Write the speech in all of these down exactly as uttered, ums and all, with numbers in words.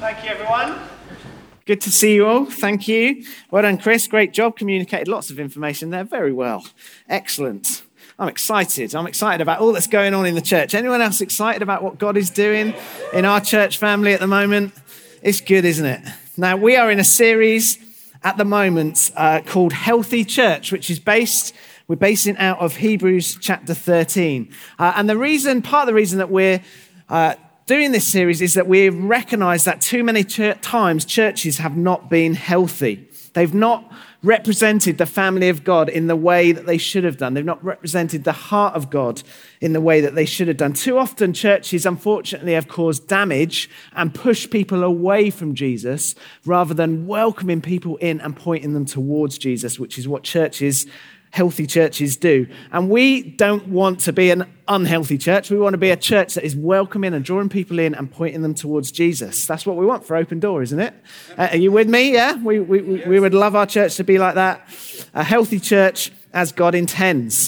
Thank you, everyone. Good to see you all. Thank you. Well done, Chris. Great job. Communicated lots of information there very well. Excellent. I'm excited. I'm excited about all that's going on in the church. Anyone else excited about what God is doing in our church family at the moment? It's good, isn't it? Now, we are in a series at the moment uh, called Healthy Church, which is based, we're basing out of Hebrews chapter thirteen. Uh, and the reason, part of the reason that we're uh, doing this series is that we recognize that too many ch- times churches have not been healthy. They've not represented the family of God in the way that they should have done. They've not represented the heart of God in the way that they should have done. Too often churches, unfortunately, have caused damage and pushed people away from Jesus rather than welcoming people in and pointing them towards Jesus, which is what churches, healthy churches do. And we don't want to be an unhealthy church. We want to be a church that is welcoming and drawing people in and pointing them towards Jesus. That's what we want for Open Door, isn't it? Uh, are you with me? Yeah? We, we, we would love our church to be like that. A healthy church as God intends.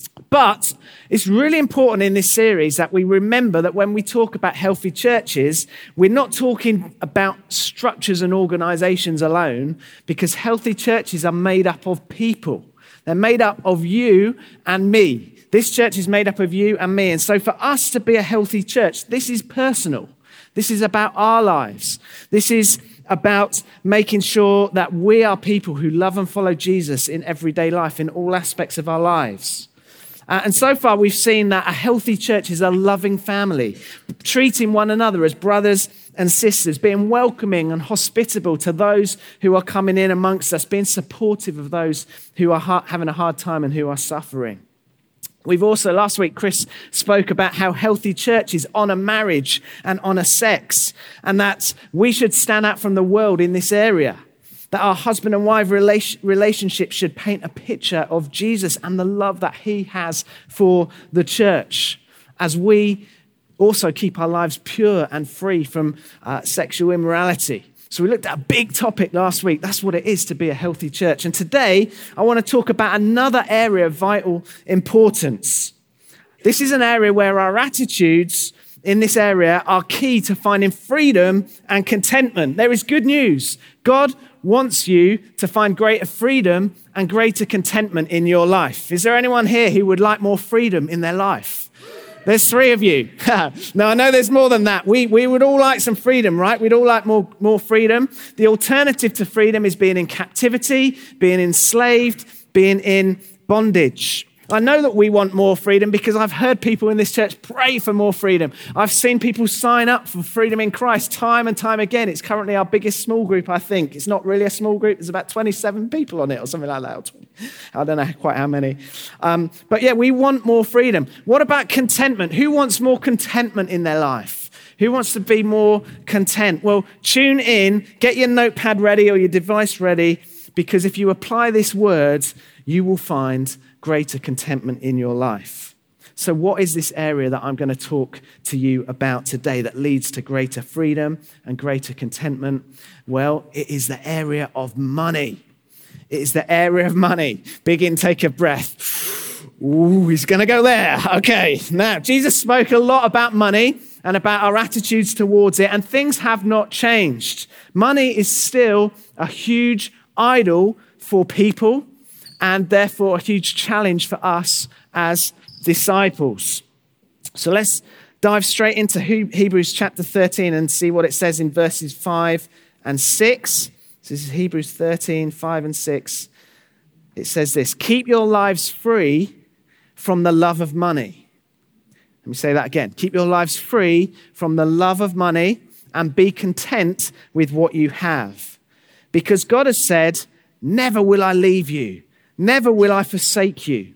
But it's really important in this series that we remember that when we talk about healthy churches, we're not talking about structures and organizations alone, because healthy churches are made up of people. They're made up of you and me. This church is made up of you and me. And so for us to be a healthy church, this is personal. This is about our lives. This is about making sure that we are people who love and follow Jesus in everyday life, in all aspects of our lives. Uh, and so far, we've seen that a healthy church is a loving family, treating one another as brothers and sisters, being welcoming and hospitable to those who are coming in amongst us, being supportive of those who are ha- having a hard time and who are suffering. We've also, last week, Chris spoke about how healthy churches honour marriage and honour sex, and that we should stand out from the world in this area. That our husband and wife relation, relationship should paint a picture of Jesus and the love that he has for the church, as we also keep our lives pure and free from uh, sexual immorality. So we looked at a big topic last week. That's what it is to be a healthy church. And today, I want to talk about another area of vital importance. This is an area where our attitudes in this area are key to finding freedom and contentment. There is good news. God wants you to find greater freedom and greater contentment in your life. Is there anyone here who would like more freedom in their life? There's three of you. Now, I know there's more than that. We we would all like some freedom, right? We'd all like more, more freedom. The alternative to freedom is being in captivity, being enslaved, being in bondage. I know that we want more freedom because I've heard people in this church pray for more freedom. I've seen people sign up for freedom in Christ time and time again. It's currently our biggest small group, I think. It's not really a small group. There's about twenty-seven people on it or something like that. I don't know quite how many. Um, but yeah, we want more freedom. What about contentment? Who wants more contentment in their life? Who wants to be more content? Well, tune in, get your notepad ready or your device ready, because if you apply this word, you will find greater contentment in your life. So what is this area that I'm going to talk to you about today that leads to greater freedom and greater contentment? Well, it is the area of money. It is the area of money. Big intake of breath. Ooh, he's going to go there. Okay. Now, Jesus spoke a lot about money and about our attitudes towards it, and things have not changed. Money is still a huge idol for people, and therefore a huge challenge for us as disciples. So let's dive straight into Hebrews chapter thirteen and see what it says in verses five and six. So this is Hebrews thirteen, five and six. It says this: keep your lives free from the love of money. Let me say that again. Keep your lives free from the love of money and be content with what you have. Because God has said, never will I leave you. Never will I forsake you.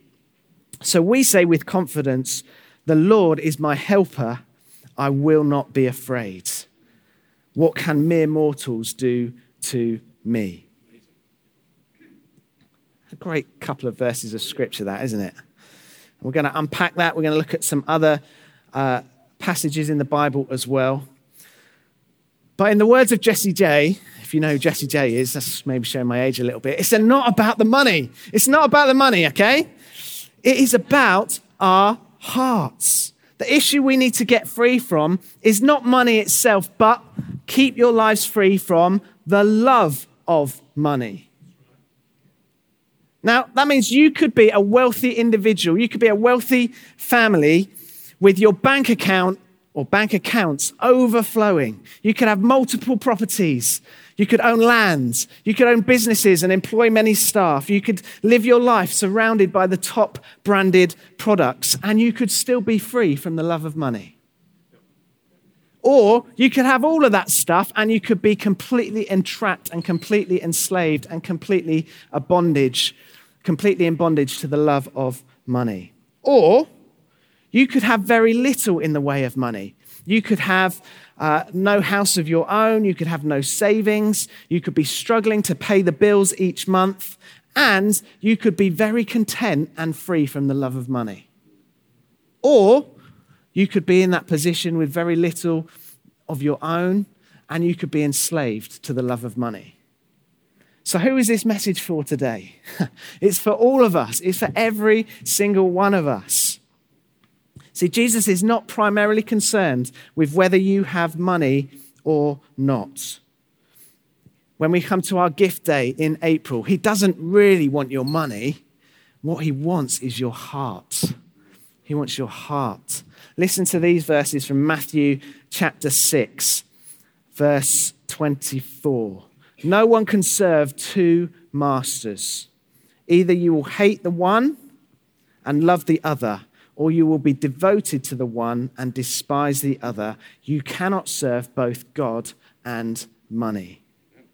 So we say with confidence, the Lord is my helper. I will not be afraid. What can mere mortals do to me? A great couple of verses of scripture, that, isn't it? We're going to unpack that. We're going to look at some other uh, passages in the Bible as well. But in the words of Jessie J, if you know who Jessie J is, that's maybe showing my age a little bit. It's not about the money. It's not about the money, okay? It is about our hearts. The issue we need to get free from is not money itself, but keep your lives free from the love of money. Now, that means you could be a wealthy individual. You could be a wealthy family with your bank account or bank accounts overflowing. You could have multiple properties. You could own lands. You could own businesses and employ many staff. You could live your life surrounded by the top branded products, and you could still be free from the love of money. Or you could have all of that stuff and you could be completely entrapped and completely enslaved and completely a bondage, completely in bondage to the love of money. Or you could have very little in the way of money. You could have uh, no house of your own. You could have no savings. You could be struggling to pay the bills each month. And you could be very content and free from the love of money. Or you could be in that position with very little of your own, and you could be enslaved to the love of money. So who is this message for today? It's for all of us. It's for every single one of us. See, Jesus is not primarily concerned with whether you have money or not. When we come to our gift day in April, he doesn't really want your money. What he wants is your heart. He wants your heart. Listen to these verses from Matthew chapter six, verse twenty-four. No one can serve two masters. Either you will hate the one and love the other, or you will be devoted to the one and despise the other. You cannot serve both God and money.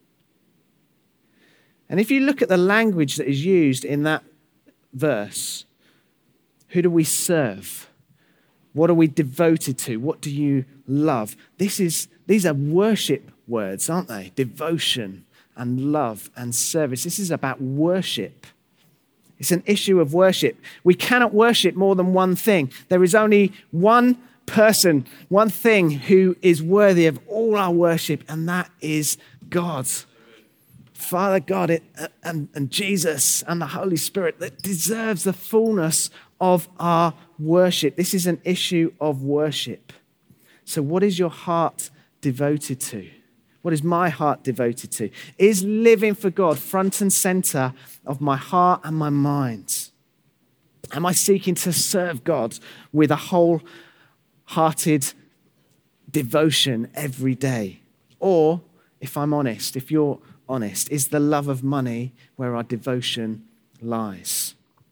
And if you look at the language that is used in that verse, who do we serve? What are we devoted to? What do you love? This is, these are worship words, aren't they? Devotion and love and service. This is about worship. It's an issue of worship. We cannot worship more than one thing. There is only one person, one thing who is worthy of all our worship, and that is God. Father God it, and, and Jesus and the Holy Spirit that deserves the fullness of our worship. This is an issue of worship. So what is your heart devoted to? What is my heart devoted to? Is living for God front and center of my heart and my mind? Am I seeking to serve God with a wholehearted devotion every day? Or, if I'm honest, if you're honest, is the love of money where our devotion lies?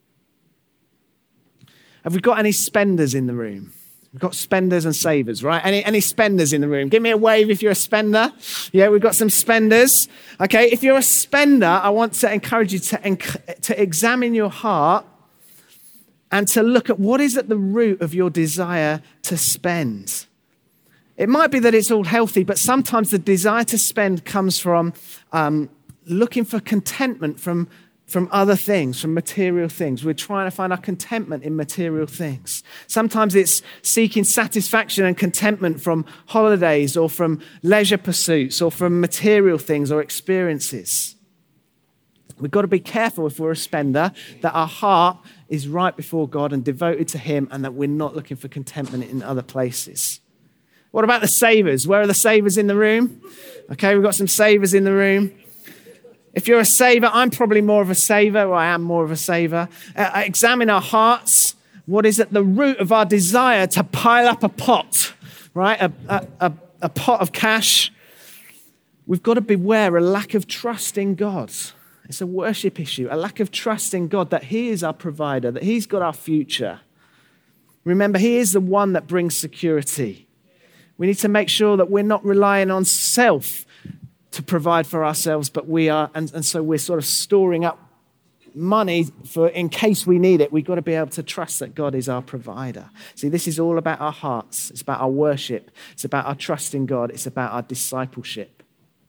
Have we got any spenders in the room? We've got spenders and savers, right? Any, any spenders in the room? Give me a wave if you're a spender. Yeah, we've got some spenders. Okay, if you're a spender, I want to encourage you to, to examine your heart and to look at what is at the root of your desire to spend. It might be that it's all healthy, but sometimes the desire to spend comes from um, looking for contentment from From other things, from material things. We're trying to find our contentment in material things. Sometimes it's seeking satisfaction and contentment from holidays or from leisure pursuits or from material things or experiences. We've got to be careful if we're a spender that our heart is right before God and devoted to him, and that we're not looking for contentment in other places. What about the savers? Where are the savers in the room? Okay, we've got some savers in the room. If you're a saver, I'm probably more of a saver, or I am more of a saver. Uh, examine our hearts. What is at the root of our desire to pile up a pot, right? A, a, a, a pot of cash. We've got to beware a lack of trust in God. It's a worship issue, a lack of trust in God that he is our provider, that he's got our future. Remember, he is the one that brings security. We need to make sure that we're not relying on self to provide for ourselves, but we are, and, and so we're sort of storing up money for in case we need it. We've got to be able to trust that God is our provider. See, this is all about our hearts. It's about our worship. It's about our trust in God. It's about our discipleship.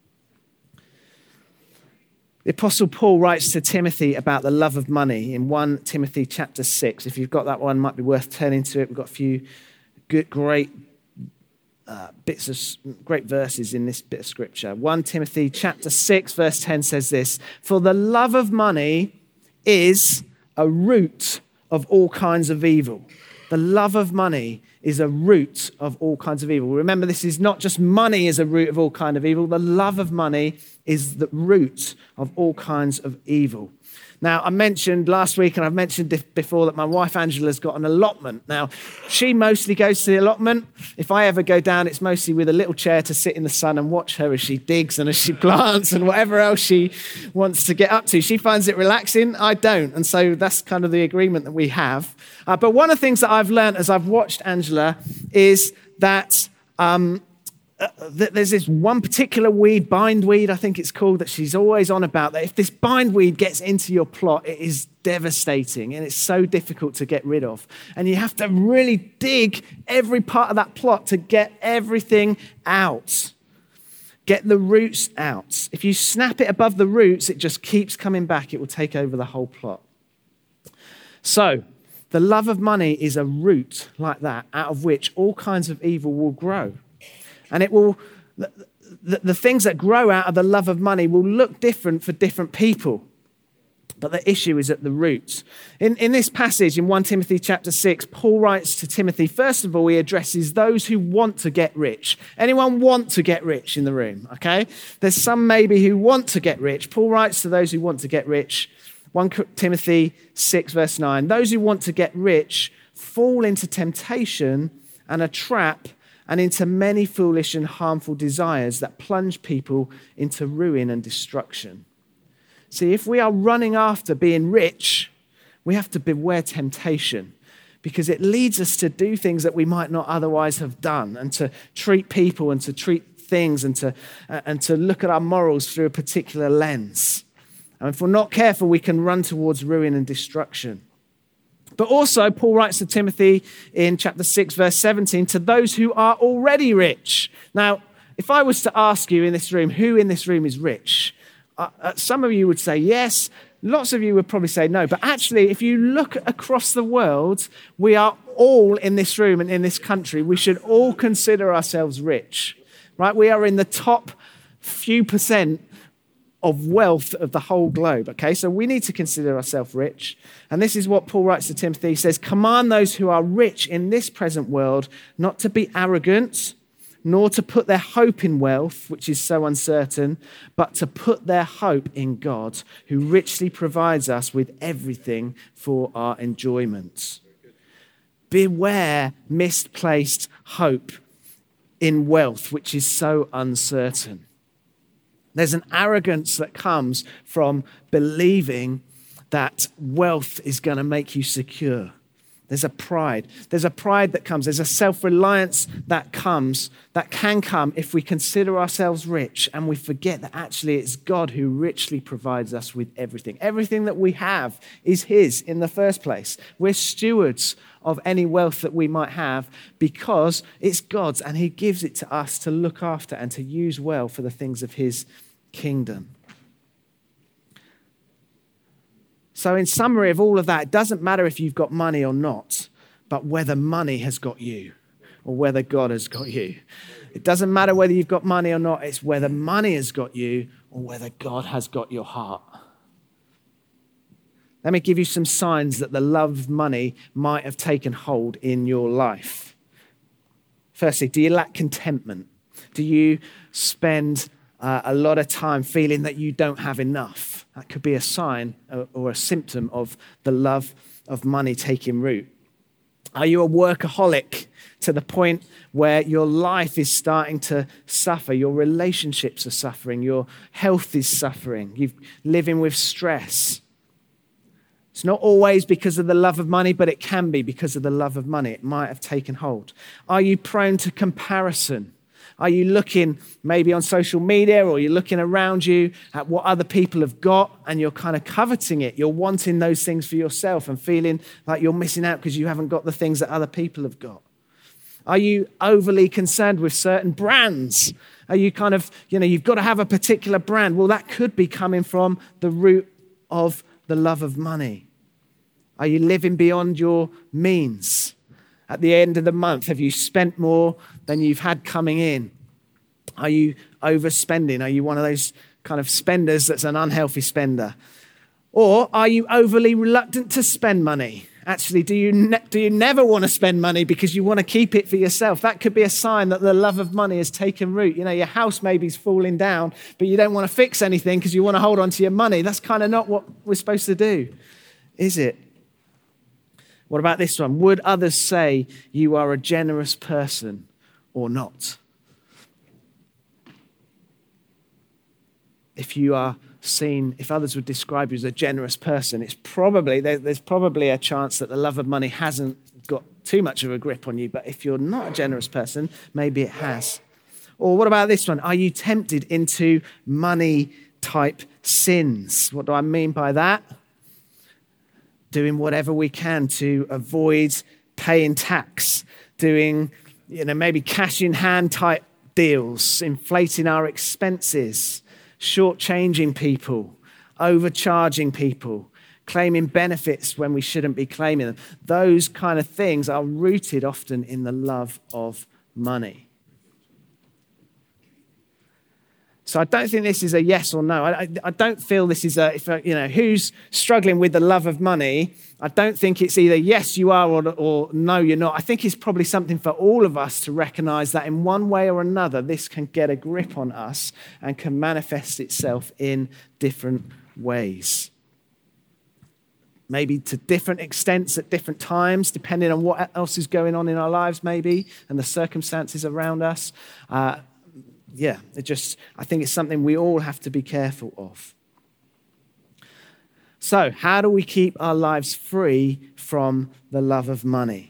The Apostle Paul writes to Timothy about the love of money in First Timothy chapter six. If you've got that one, it might be worth turning to it. We've got a few good, great Uh, bits of great verses in this bit of scripture. First Timothy chapter six, verse ten says this: "For the love of money is a root of all kinds of evil." The love of money is a root of all kinds of evil. Remember, this is not just money is a root of all kinds of evil. The love of money is the root of all kinds of evil. Now, I mentioned last week, and I've mentioned before, that my wife Angela's got an allotment. Now, she mostly goes to the allotment. If I ever go down, it's mostly with a little chair to sit in the sun and watch her as she digs and as she plants and whatever else she wants to get up to. She finds it relaxing. I don't. And so that's kind of the agreement that we have. Uh, but one of the things that I've learned as I've watched Angela is that um, Uh, there's this one particular weed, bindweed, I think it's called, that she's always on about, that if this bindweed gets into your plot, it is devastating and it's so difficult to get rid of. And you have to really dig every part of that plot to get everything out. Get the roots out. If you snap it above the roots, it just keeps coming back. It will take over the whole plot. So, the love of money is a root like that, out of which all kinds of evil will grow. And it will, the, the, the things that grow out of the love of money will look different for different people. But the issue is at the roots. In, in this passage, in First Timothy chapter six, Paul writes to Timothy, first of all, he addresses those who want to get rich. Anyone want to get rich in the room, okay? There's some maybe who want to get rich. Paul writes to those who want to get rich. First Timothy six, verse nine, those who want to get rich fall into temptation and a trap and into many foolish and harmful desires that plunge people into ruin and destruction. See, if we are running after being rich, we have to beware temptation, because it leads us to do things that we might not otherwise have done, and to treat people and to treat things and to, uh, and to look at our morals through a particular lens. And if we're not careful, we can run towards ruin and destruction. But also, Paul writes to Timothy in chapter six, verse seventeen, to those who are already rich. Now, if I was to ask you in this room, who in this room is rich? Uh, uh, some of you would say yes. Lots of you would probably say no. But actually, if you look across the world, we are all in this room and in this country. We should all consider ourselves rich, right? We are in the top few percent of wealth of the whole globe, okay? So we need to consider ourselves rich. And this is what Paul writes to Timothy. He says, command those who are rich in this present world not to be arrogant, nor to put their hope in wealth, which is so uncertain, but to put their hope in God, who richly provides us with everything for our enjoyment. Beware misplaced hope in wealth, which is so uncertain. There's an arrogance that comes from believing that wealth is going to make you secure. There's a pride. There's a pride that comes. There's a self-reliance that comes, that can come if we consider ourselves rich and we forget that actually it's God who richly provides us with everything. Everything that we have is His in the first place. We're stewards of any wealth that we might have because it's God's, and He gives it to us to look after and to use well for the things of His kingdom. So in summary of all of that, it doesn't matter if you've got money or not, but whether money has got you or whether God has got you. It doesn't matter whether you've got money or not, it's whether money has got you or whether God has got your heart. Let me give you some signs that the love of money might have taken hold in your life. Firstly, do you lack contentment? Do you spend uh, a lot of time feeling that you don't have enough? That could be a sign or a symptom of the love of money taking root. Are you a workaholic to the point where your life is starting to suffer? Your relationships are suffering. Your health is suffering. You're living with stress. It's not always because of the love of money, but it can be because of the love of money. It might have taken hold. Are you prone to comparison? Are you looking maybe on social media, or you're looking around you at what other people have got and you're kind of coveting it? You're wanting those things for yourself and feeling like you're missing out because you haven't got the things that other people have got. Are you overly concerned with certain brands? Are you kind of, you know, you've got to have a particular brand? Well, that could be coming from the root of the love of money. Are you living beyond your means? At the end of the month, have you spent more than you've had coming in? Are you overspending? Are you one of those kind of spenders that's an unhealthy spender? Or are you overly reluctant to spend money Actually, do you, ne- do you never want to spend money because you want to keep it for yourself? That could be a sign that the love of money has taken root. You know, your house maybe is falling down, but you don't want to fix anything because you want to hold on to your money. That's kind of not what we're supposed to do, is it? What about this one? Would others say you are a generous person or not? If you are seen, if others would describe you as a generous person, it's probably, there, there's probably a chance that the love of money hasn't got too much of a grip on you. But if you're not a generous person, maybe it has. Or what about this one? Are you tempted into money type sins? What do I mean by that? Doing whatever we can to avoid paying tax, doing, you know, maybe cash in hand type deals, inflating our expenses, shortchanging people, overcharging people, claiming benefits when we shouldn't be claiming them. Those kind of things are rooted often in the love of money. So I don't think this is a yes or no. I, I, I don't feel this is a, if, you know, who's struggling with the love of money. I don't think it's either yes, you are, or, or no, you're not. I think it's probably something for all of us to recognize that in one way or another, this can get a grip on us and can manifest itself in different ways. Maybe to different extents at different times, depending on what else is going on in our lives, maybe, and the circumstances around us. Uh, Yeah, it just, I think it's something we all have to be careful of. So, how do we keep our lives free from the love of money?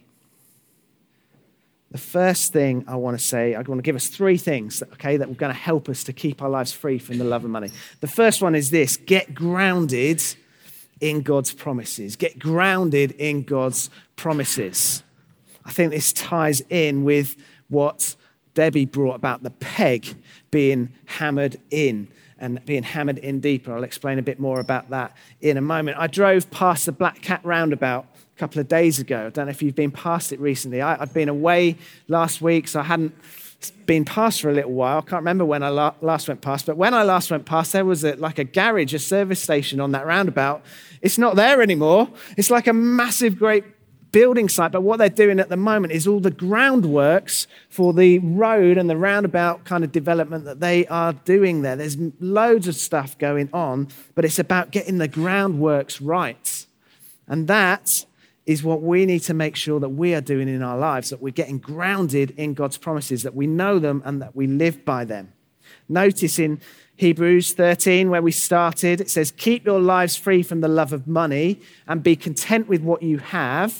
The first thing I want to say, I want to give us three things, okay, that are going to help us to keep our lives free from the love of money. The first one is this: get grounded in God's promises. Get grounded in God's promises. I think this ties in with what Debbie brought about the peg being hammered in and being hammered in deeper. I'll explain a bit more about that in a moment. I drove past the Black Cat roundabout a couple of days ago. I don't know if you've been past it recently. I, I'd been away last week, so I hadn't been past for a little while. I can't remember when I la- last went past, but when I last went past, there was a, like a garage, a service station on that roundabout. It's not there anymore. It's like a massive, great building site, but what they're doing at the moment is all the groundworks for the road and the roundabout kind of development that they are doing there. There's loads of stuff going on, but it's about getting the groundworks right. And that is what we need to make sure that we are doing in our lives, that we're getting grounded in God's promises, that we know them and that we live by them. Notice in Hebrews thirteen, where we started, it says, keep your lives free from the love of money and be content with what you have,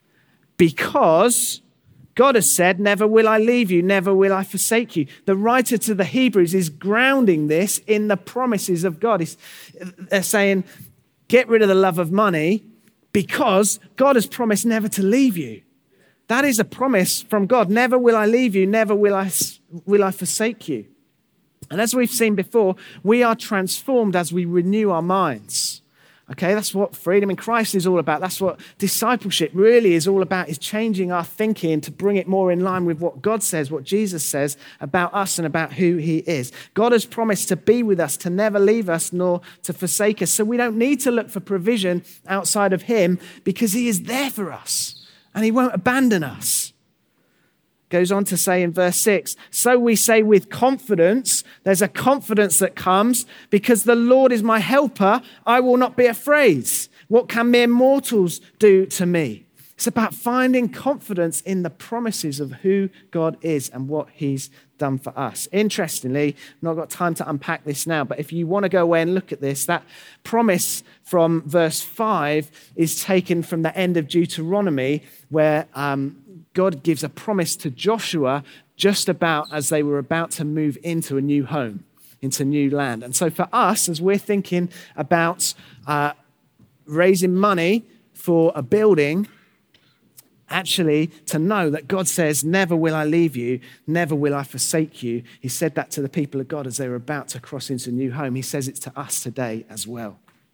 because God has said, never will I leave you, never will I forsake you. The writer to the Hebrews is grounding this in the promises of God. He's, they're saying, get rid of the love of money because God has promised never to leave you. That is a promise from God. Never will I leave you, never will I, will I forsake you. And as we've seen before, we are transformed as we renew our minds. Okay, that's what freedom in Christ is all about. That's what discipleship really is all about, is changing our thinking to bring it more in line with what God says, what Jesus says about us and about who he is. God has promised to be with us, to never leave us nor to forsake us. So we don't need to look for provision outside of him because he is there for us and he won't abandon us. Goes on to say in verse six, so we say with confidence, there's a confidence that comes because the Lord is my helper, I will not be afraid. What can mere mortals do to me? It's about finding confidence in the promises of who God is and what he's done for us. Interestingly, I've not got time to unpack this now, but if you want to go away and look at this, that promise from verse five is taken from the end of Deuteronomy, where um, God gives a promise to Joshua just about as they were about to move into a new home, into new land. And so for us, as we're thinking about uh, raising money for a building, actually to know that God says, never will I leave you, never will I forsake you. He said that to the people of God as they were about to cross into a new home. He says it to us today as well.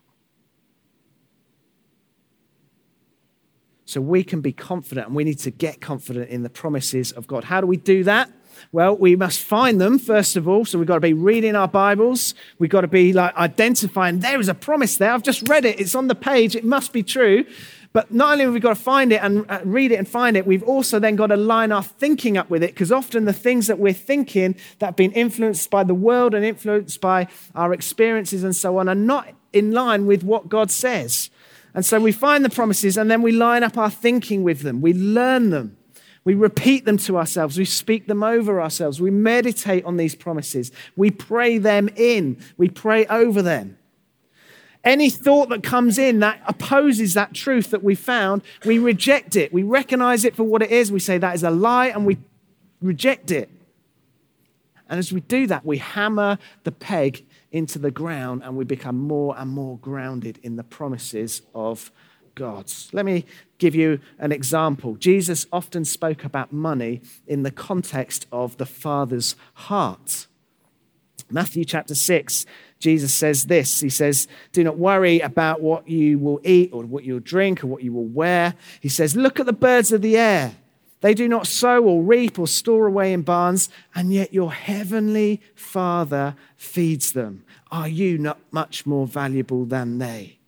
So we can be confident, and we need to get confident in the promises of God. How do we do that? Well, we must find them, first of all. So we've got to be reading our Bibles. We've got to be like identifying, there is a promise there. I've just read it. It's on the page. It must be true. But not only have we got to find it and uh, read it and find it, we've also then got to line our thinking up with it, because often the things that we're thinking that have been influenced by the world and influenced by our experiences and so on are not in line with what God says. And so we find the promises and then we line up our thinking with them. We learn them. We repeat them to ourselves. We speak them over ourselves. We meditate on these promises. We pray them in. We pray over them. Any thought that comes in that opposes that truth that we found, we reject it. We recognize it for what it is. We say that is a lie and we reject it. And as we do that, we hammer the peg into the ground and we become more and more grounded in the promises of God. Let me give you an example. Jesus often spoke about money in the context of the Father's heart. Matthew chapter six, Jesus says this. He says, do not worry about what you will eat or what you'll drink or what you will wear. He says, look at the birds of the air. They do not sow or reap or store away in barns, and yet your heavenly Father feeds them. Are you not much more valuable than they?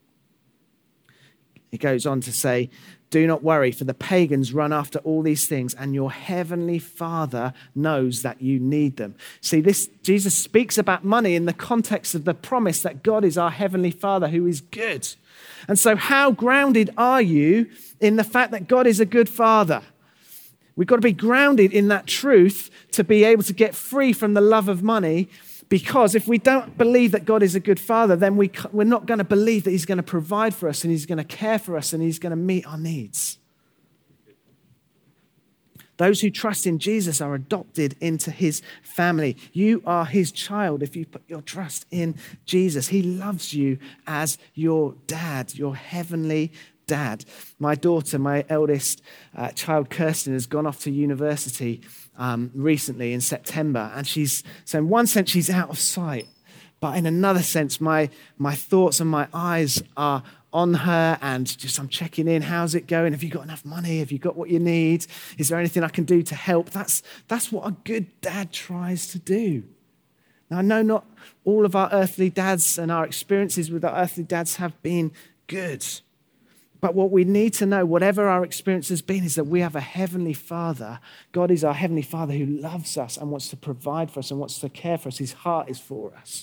He goes on to say, do not worry, for the pagans run after all these things, and your heavenly Father knows that you need them. See, this Jesus speaks about money in the context of the promise that God is our heavenly Father who is good. And so how grounded are you in the fact that God is a good Father? We've got to be grounded in that truth to be able to get free from the love of money. Because if we don't believe that God is a good Father, then we, we're not going to believe that he's going to provide for us and he's going to care for us and he's going to meet our needs. Those who trust in Jesus are adopted into his family. You are his child if you put your trust in Jesus. He loves you as your dad, your heavenly dad. My daughter, my eldest uh, child, Kirsten, has gone off to university Um, recently in September, and she's so in one sense she's out of sight, but in another sense my my thoughts and my eyes are on her, and just I'm checking in. How's it going? Have you got enough money? Have you got what you need? Is there anything I can do to help? That's that's what a good dad tries to do. Now I know not all of our earthly dads and our experiences with our earthly dads have been good. But what we need to know, whatever our experience has been, is that we have a heavenly Father. God is our heavenly Father who loves us and wants to provide for us and wants to care for us. His heart is for us.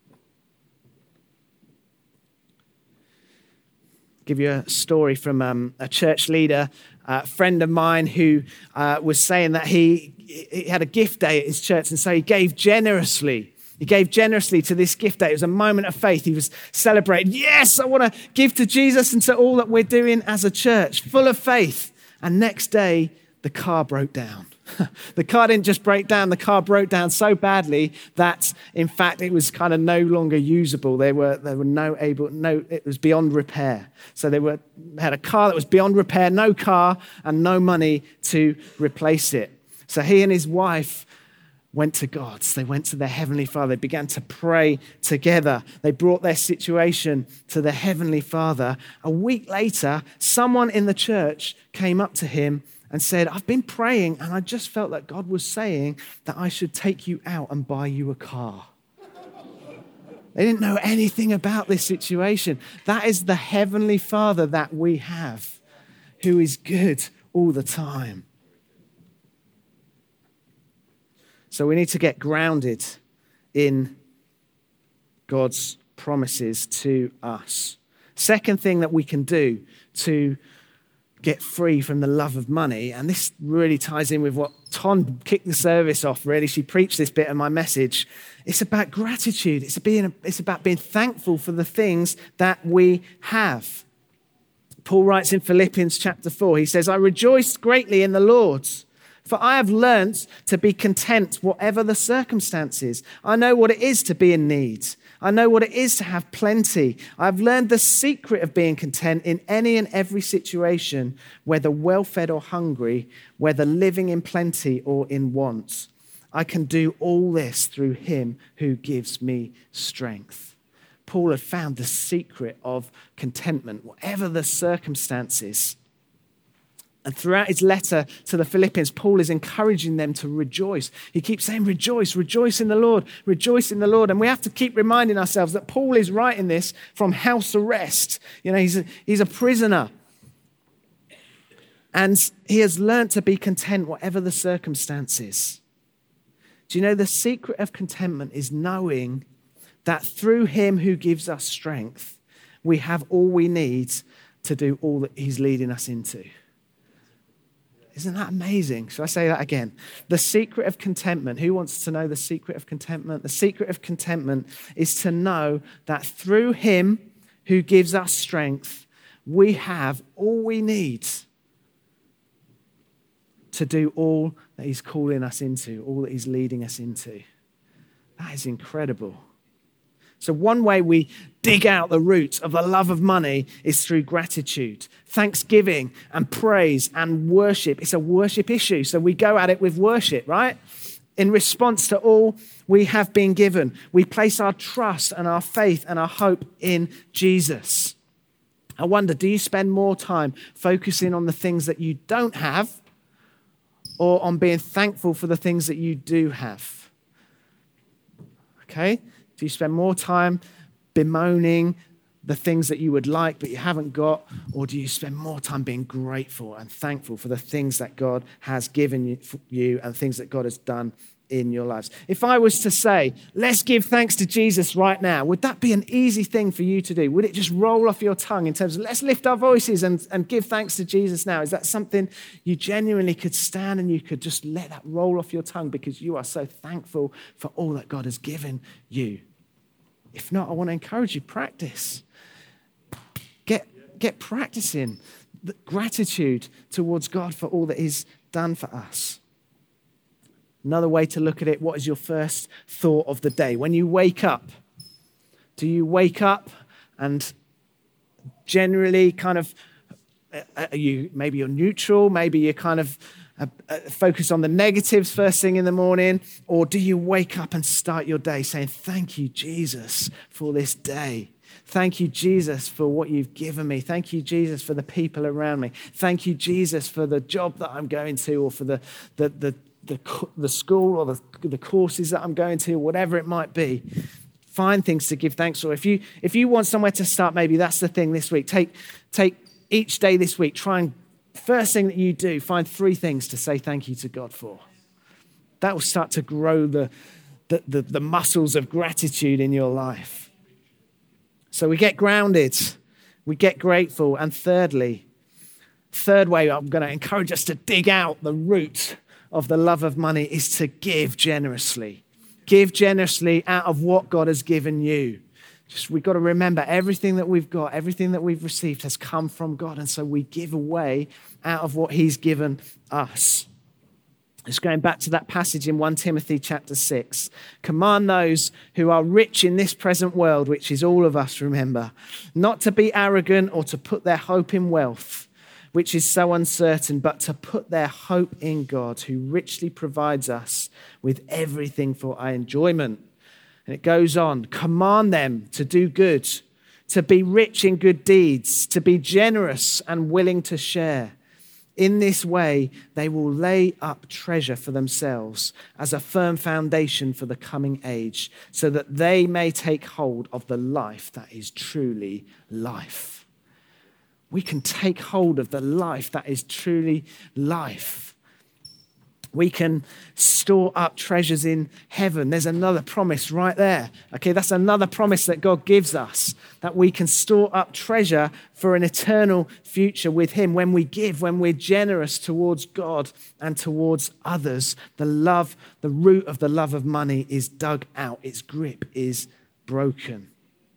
I'll give you a story from um, a church leader, a friend of mine who uh, was saying that he, he had a gift day at his church, and so he gave generously. He gave generously to this gift day. It was a moment of faith. He was celebrating, yes, I want to give to Jesus and to all that we're doing as a church, full of faith. And next day, the car broke down. The car didn't just break down, the car broke down so badly that, in fact, it was kind of no longer usable. They were, they were no able, no, it was beyond repair. So they were had a car that was beyond repair, no car, and no money to replace it. So he and his wife went to God. They went to their heavenly Father. They began to pray together. They brought their situation to their heavenly Father. A week later, someone in the church came up to him and said, I've been praying and I just felt that God was saying that I should take you out and buy you a car. They didn't know anything about this situation. That is the heavenly Father that we have, who is good all the time. So we need to get grounded in God's promises to us. Second thing that we can do to get free from the love of money, and this really ties in with what Ton kicked the service off, really. She preached this bit of my message. It's about gratitude. It's, being, it's about being thankful for the things that we have. Paul writes in Philippians chapter four, he says, I rejoiced greatly in the Lord, for I have learnt to be content whatever the circumstances. I know what it is to be in need. I know what it is to have plenty. I've learned the secret of being content in any and every situation, whether well-fed or hungry, whether living in plenty or in want. I can do all this through him who gives me strength. Paul had found the secret of contentment, whatever the circumstances. And throughout his letter to the Philippians, Paul is encouraging them to rejoice. He keeps saying, rejoice, rejoice in the Lord, rejoice in the Lord. And we have to keep reminding ourselves that Paul is writing this from house arrest. You know, he's a, he's a prisoner. And he has learnt to be content whatever the circumstances. Do you know the secret of contentment is knowing that through him who gives us strength, we have all we need to do all that he's leading us into. Isn't that amazing? Shall I say that again? The secret of contentment. Who wants to know the secret of contentment? The secret of contentment is to know that through him who gives us strength, we have all we need to do all that he's calling us into, all that he's leading us into. That is incredible. So one way we dig out the roots of the love of money is through gratitude, thanksgiving and praise and worship. It's a worship issue. So we go at it with worship, right? In response to all we have been given, we place our trust and our faith and our hope in Jesus. I wonder, do you spend more time focusing on the things that you don't have or on being thankful for the things that you do have? Okay? Do you spend more time bemoaning the things that you would like but you haven't got? Or do you spend more time being grateful and thankful for the things that God has given you and things that God has done in your lives? If I was to say, let's give thanks to Jesus right now, would that be an easy thing for you to do? Would it just roll off your tongue in terms of let's lift our voices and, and give thanks to Jesus now? Is that something you genuinely could stand and you could just let that roll off your tongue because you are so thankful for all that God has given you? If not, I want to encourage you, practice. Get, get practicing the gratitude towards God for all that he's done for us. Another way to look at it, what is your first thought of the day? When you wake up, do you wake up and generally kind of, are you, maybe you're neutral, maybe you're kind of uh, uh, focus on the negatives first thing in the morning, or do you wake up and start your day saying, thank you, Jesus, for this day. Thank you, Jesus, for what you've given me. Thank you, Jesus, for the people around me. Thank you, Jesus, for the job that I'm going to, or for the the the the, the school or the, the courses that I'm going to, whatever it might be. Find things to give thanks for. If you if you want somewhere to start, maybe that's the thing this week. Take take each day this week, try and first thing that you do, find three things to say thank you to God for. That will start to grow the, the, the, the muscles of gratitude in your life. So we get grounded, we get grateful, and thirdly, third way I'm going to encourage us to dig out the root of the love of money is to give generously. Give generously out of what God has given you. Just we've got to remember everything that we've got, everything that we've received has come from God. And so we give away out of what he's given us. Just going back to that passage in First Timothy chapter six. Command those who are rich in this present world, which is all of us, remember, not to be arrogant or to put their hope in wealth, which is so uncertain, but to put their hope in God, who richly provides us with everything for our enjoyment. And it goes on, command them to do good, to be rich in good deeds, to be generous and willing to share. In this way, they will lay up treasure for themselves as a firm foundation for the coming age, so that they may take hold of the life that is truly life. We can take hold of the life that is truly life. We can store up treasures in heaven. There's another promise right there. Okay, that's another promise that God gives us, that we can store up treasure for an eternal future with him. When we give, when we're generous towards God and towards others, the love, the root of the love of money is dug out. Its grip is broken.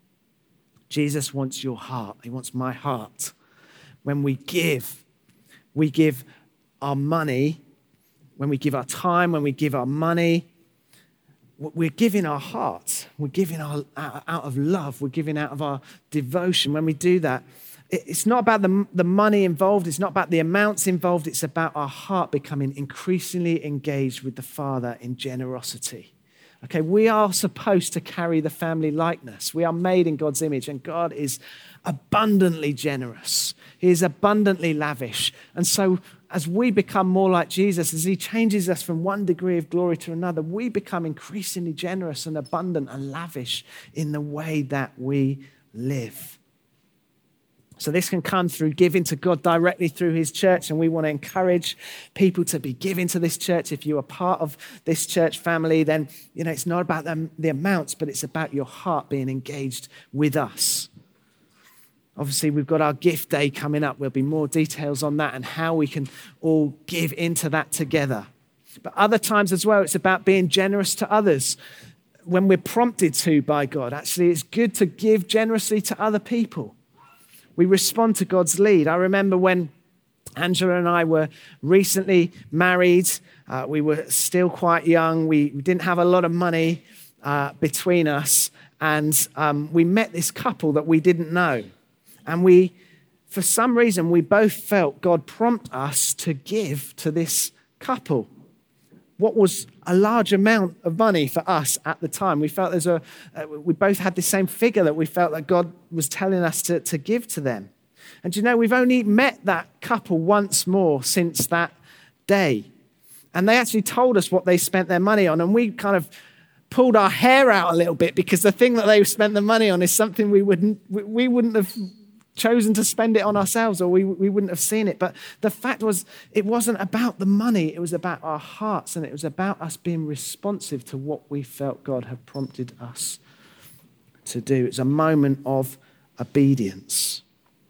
Jesus wants your heart. He wants my heart. When we give, we give our money. When we give our time, when we give our money, we're giving our heart. We're giving our, out of love. We're giving out of our devotion. When we do that, it's not about the, the money involved. It's not about the amounts involved. It's about our heart becoming increasingly engaged with the Father in generosity. Okay, we are supposed to carry the family likeness. We are made in God's image, and God is abundantly generous. He is abundantly lavish. And so as we become more like Jesus, as he changes us from one degree of glory to another, we become increasingly generous and abundant and lavish in the way that we live. So this can come through giving to God directly through his church. And we want to encourage people to be giving to this church. If you are part of this church family, then, you know, it's not about the, the amounts, but it's about your heart being engaged with us. Obviously, we've got our gift day coming up. There'll be more details on that and how we can all give into that together. But other times as well, it's about being generous to others. When we're prompted to by God, actually, it's good to give generously to other people. We respond to God's lead. I remember when Angela and I were recently married. Uh, we were still quite young. We didn't have a lot of money uh, between us. And um, we met this couple that we didn't know. And we, for some reason, we both felt God prompt us to give to this couple what was a large amount of money for us at the time. We felt there's a, uh, we both had the same figure that we felt that God was telling us to, to give to them. And you know, we've only met that couple once more since that day. And they actually told us what they spent their money on. And we kind of pulled our hair out a little bit because the thing that they spent the money on is something we wouldn't, we wouldn't have chosen to spend it on ourselves, or we, we wouldn't have seen it. But the fact was, it wasn't about the money. It was about our hearts, and it was about us being responsive to what we felt God had prompted us to do. It's a moment of obedience.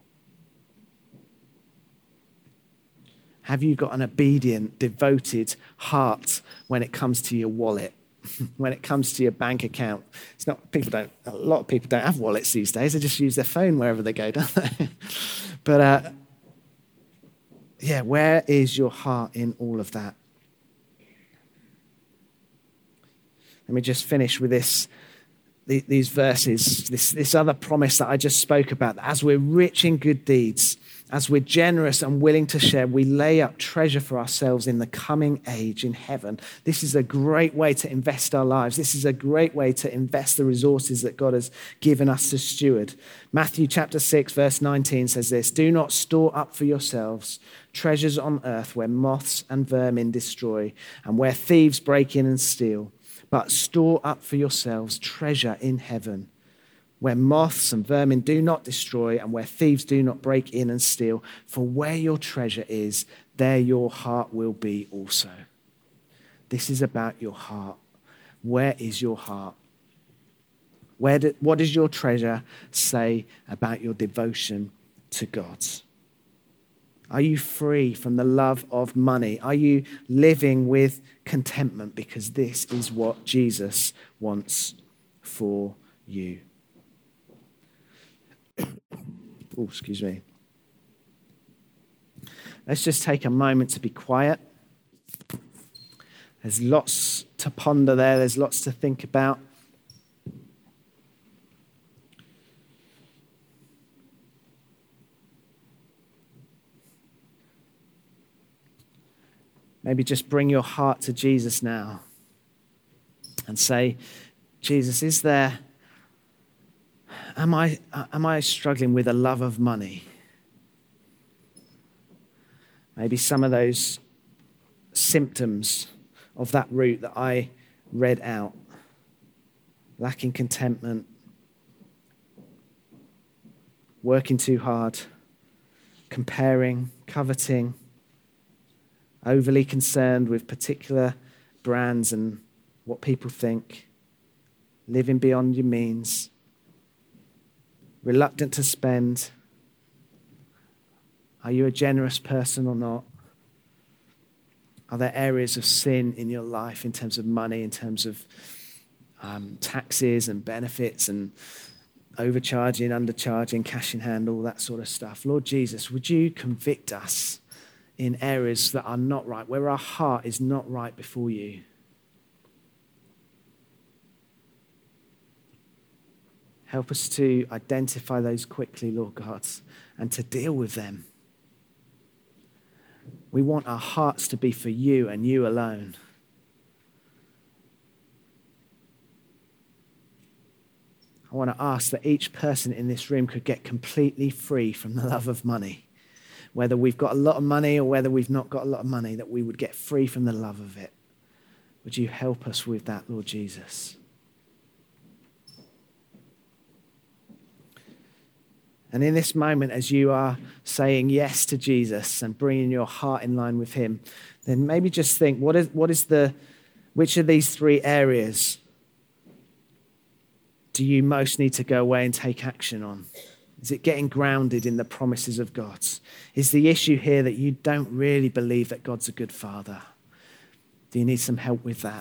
Have you got an obedient, devoted heart when it comes to your wallet? When it comes to your bank account? It's not, people don't, a lot of people don't have wallets these days. They just use their phone wherever they go, don't they? But uh, yeah, where is your heart in all of that? Let me just finish with this, these verses, this, this other promise that I just spoke about. As we're rich in good deeds, as we're generous and willing to share, we lay up treasure for ourselves in the coming age in heaven. This is a great way to invest our lives. This is a great way to invest the resources that God has given us to steward. Matthew chapter six, verse nineteen says this: "Do not store up for yourselves treasures on earth where moths and vermin destroy and where thieves break in and steal, but store up for yourselves treasure in heaven, where moths and vermin do not destroy and where thieves do not break in and steal. For where your treasure is, there your heart will be also." This is about your heart. Where is your heart? Where do, what does your treasure say about your devotion to God? Are you free from the love of money? Are you living with contentment? Because this is what Jesus wants for you. Oh, excuse me. Let's just take a moment to be quiet. There's lots to ponder there. There's lots to think about. Maybe just bring your heart to Jesus now and say, Jesus, is there... Am I, am I struggling with a love of money? Maybe some of those symptoms of that root that I read out. Lacking contentment, working too hard, comparing, coveting, overly concerned with particular brands and what people think, living beyond your means, reluctant to spend. Are you a generous person or not? Are there areas of sin in your life in terms of money, in terms of um, taxes and benefits and overcharging, undercharging, cash in hand, all that sort of stuff? Lord Jesus, would you convict us in areas that are not right, where our heart is not right before you? Help us to identify those quickly, Lord God, and to deal with them. We want our hearts to be for you and you alone. I want to ask that each person in this room could get completely free from the love of money. Whether we've got a lot of money or whether we've not got a lot of money, that we would get free from the love of it. Would you help us with that, Lord Jesus? And in this moment, as you are saying yes to Jesus and bringing your heart in line with him, then maybe just think, what is, what is the, which of these three areas do you most need to go away and take action on? Is it getting grounded in the promises of God? Is the issue here that you don't really believe that God's a good father? Do you need some help with that?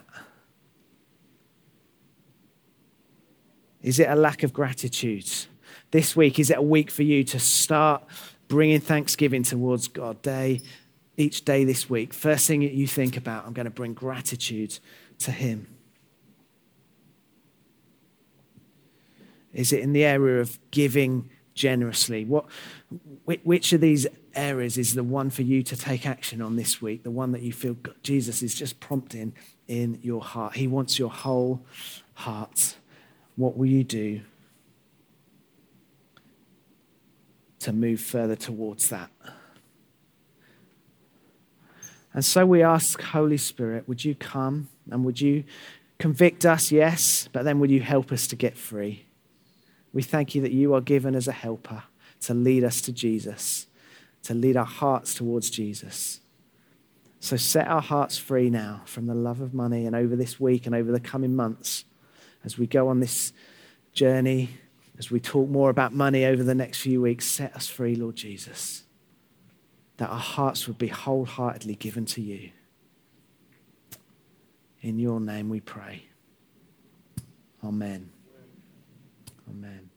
Is it a lack of gratitude? This week, is it a week for you to start bringing thanksgiving towards God day, each day this week? First thing that you think about, I'm going to bring gratitude to him. Is it in the area of giving generously? What, which of these areas is the one for you to take action on this week? The one that you feel God, Jesus is just prompting in your heart. He wants your whole heart. What will you do to move further towards that? And so we ask, Holy Spirit, would you come and would you convict us? Yes, but then would you help us to get free? We thank you that you are given as a helper to lead us to Jesus, to lead our hearts towards Jesus. So set our hearts free now from the love of money, and over this week and over the coming months, as we go on this journey, as we talk more about money over the next few weeks, set us free, Lord Jesus, that our hearts would be wholeheartedly given to you. In your name we pray. Amen. Amen.